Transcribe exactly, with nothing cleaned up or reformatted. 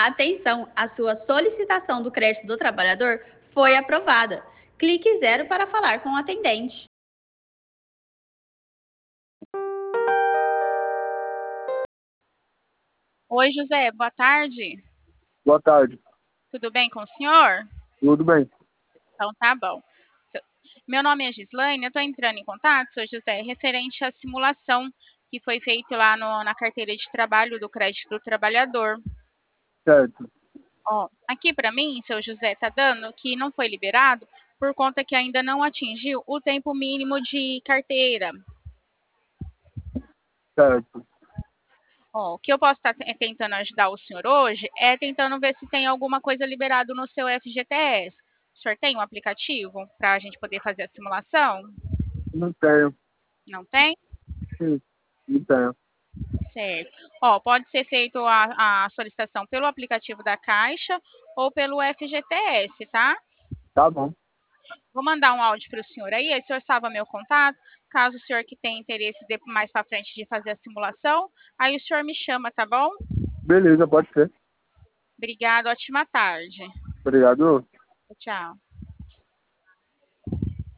Atenção, a sua solicitação do crédito do trabalhador foi aprovada. Clique zero para falar com o atendente. Oi, José, boa tarde. Boa tarde. Tudo bem com o senhor? Tudo bem. Então tá bom. Meu nome é Gislaine, eu estou entrando em contato, senhor José, referente à simulação que foi feita lá no, na carteira de trabalho do crédito do trabalhador. Certo. Ó, aqui para mim, seu José, tá dando que não foi liberado por conta que ainda não atingiu o tempo mínimo de carteira. Certo. Ó, o que eu posso estar tentando ajudar o senhor hoje é tentando ver se tem alguma coisa liberado no seu F G T S. O senhor tem um aplicativo para a gente poder fazer a simulação? Não tenho. Não tem? Sim, não tenho. Certo. Ó, pode ser feito a, a solicitação pelo aplicativo da Caixa ou pelo F G T S, tá? Tá bom. Vou mandar um áudio para o senhor aí, aí o senhor salva meu contato. Caso o senhor que tenha interesse de, mais para frente de fazer a simulação, aí o senhor me chama, tá bom? Beleza, pode ser. Obrigado, ótima tarde. Obrigado. Tchau.